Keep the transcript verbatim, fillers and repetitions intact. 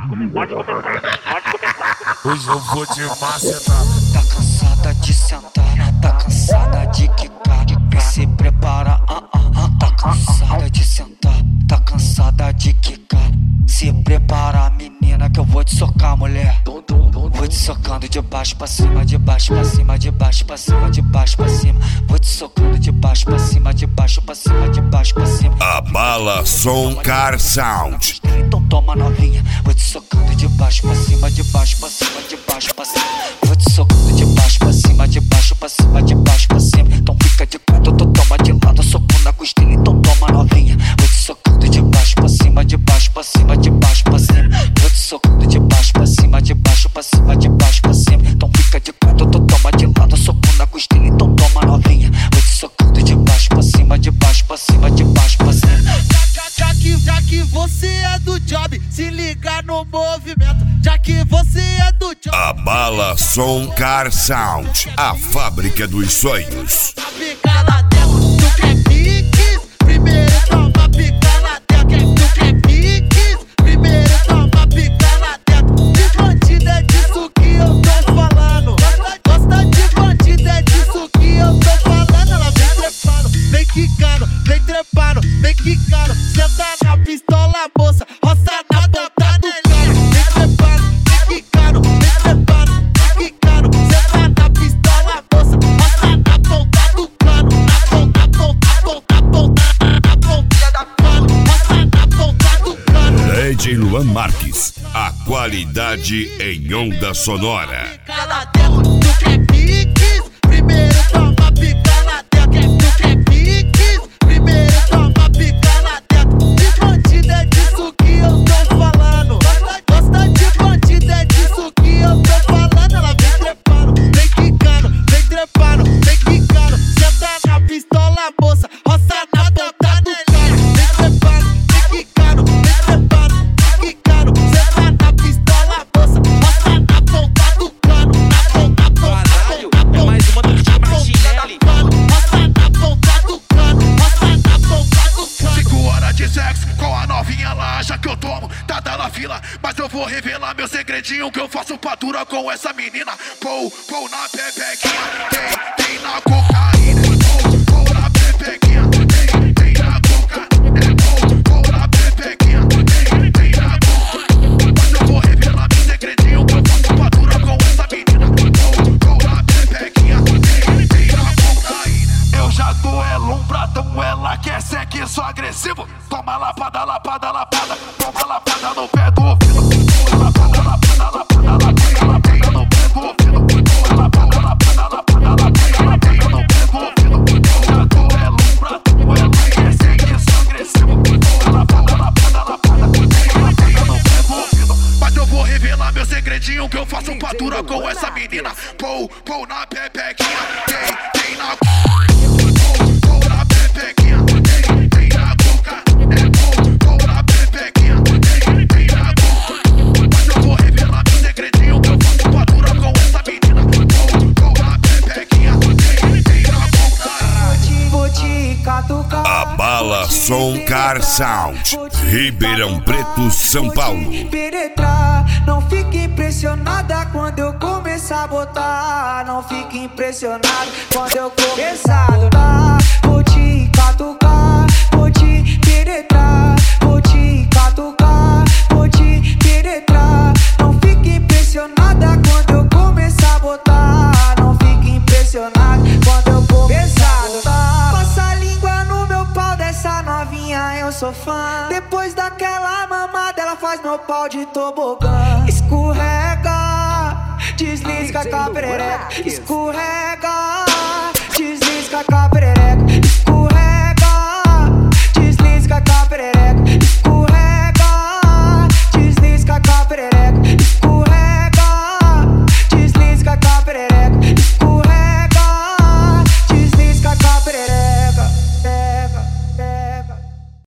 Pode começar, pode começar. Hoje eu vou te macetar. Tá cansada de sentar, tá cansada de quicar, vem se prepara, ah, ah, ah. Tá cansada de sentar, tá cansada de quicar, se prepara, menina, que eu vou te socar, mulher. Vou te socando de baixo pra cima, de baixo pra cima, de baixo pra cima, de baixo pra cima. Vou te socando de baixo pra cima, de baixo pra cima, de baixo pra cima. Abala Som Car Sound. Então toma novinha, vou te socando de baixo pra cima, de baixo pra cima, de baixo pra cima. Vou te socando de baixo pra cima, de baixo pra cima, de baixo pra cima. Então fica de canto, tu toma de lado, soco na costela, então toma novinha. Vou te socando de baixo pra cima, de baixo pra cima, de baixo pra cima. Vou te socando de baixo pra cima, de baixo pra cima, de baixo pra cima. Então fica de canto, tu toma de lado, soco na costela, então toma novinha. Vou te socando de baixo pra cima, de baixo pra cima, de baixo pra cima. Já que, já que você é do job, se liga no movimento. Já que você é do job, Abala Som Car Sound, a fábrica dos sonhos. fica lá dentro, tu quer pique? Primeiro toma pica lá dentro. Tu quer pique? Primeiro toma pica lá dentro. De bandido é disso que eu tô falando. Gosta de bandido é disso que eu tô falando. Ela vem trepando, vem quicando, vem trepando, vem quicando. Senta na pistola, moça, roça na ponta do cano. Vem trepando, vem quicando, vem trepando, vem quicando. Senta na pistola, moça, roça na ponta do cano. Na ponta, ponta, ponta, ponta, na ponta da cano. Roça na ponta do cano. D J Luan Marques, a qualidade em onda sonora. Fica lá dentro, tu quer pique? Primeiro toma pica lá dentro. Tu quer pique? Primeiro toma pica lá dentro. De bandido é disso que eu tô falando. Gosta de bandido é disso que eu tô falando. Ela vem trepando, vem quicando, vem trepando, vem quicando. Senta na pistola, moça, roça na ponta do cano. Vem trepando, vem quicando, vem trepando, vem quicando. Senta na pistola, moça, roça na ponta do cano. Na ponta, ponta, Caralho, ponta, é mais uma do ponta, Tim ponta Martinelli. da cano. Roça na ponta do cano, roça na ponta do cano. Cinco horas de sexo com a novinha lá, já que eu tomo, tá dando fila. Mas eu vou revelar meu segredinho, que eu faço patura com essa menina. Pou, pou na pepequinha, tem, tem na cocaína. Pou, pou na pepequinha, tem, tem na cocaína. Pou, pou na pepequinha, tem, tem na cocaína. Mas eu vou revelar meu segredinho, que eu faço patura com essa menina. Pou, pou na pepequinha, tem, tem na cocaína. Eu já duelo um pratão, ela quer sexo agressivo. Toma lapada, lapada, lapada, toma lapada no pé do ouvido. Toma lapada, lapada, lapada, lapada, lapada no pé do ouvido. Toma lapada, lapada, lapada, lapada, lapada no pé do ouvido. Eu já duelo um pratão, ela quer sexo agressivo. Toma lapada, lapada, lapada, toma lapada no pé do ouvido. Mas eu vou revelar meu segredinho, que eu faço patura com essa menina. Pou, pou na pepequinha, tem, tem na pou na pepequinha, tem, tem na boca. É pou, pou na pepequinha, tem, tem na boca. Mas eu vou revelar meu segredinho, que eu faço patura com essa menina. Pou, pou na pepequinha, tem, tem na boca. Vou te catucar. Abala Som Car Sound, Ribeirão Preto, São Paulo. Penetrar, não fique impressionada quando eu começar a botar. Não fique impressionado quando eu começar a botar. Vou te catucar, vou te penetrar, vou te catucar, vou te penetrar. Não fique impressionada quando eu começar a botar. Não fique impressionado quando eu começar a botar. Passa a língua no meu pau dessa novinha, eu sou fã. Depois daquela mamada, ela faz meu pau de tobogã. Escorrega, desliza com a perereca. Escorrega,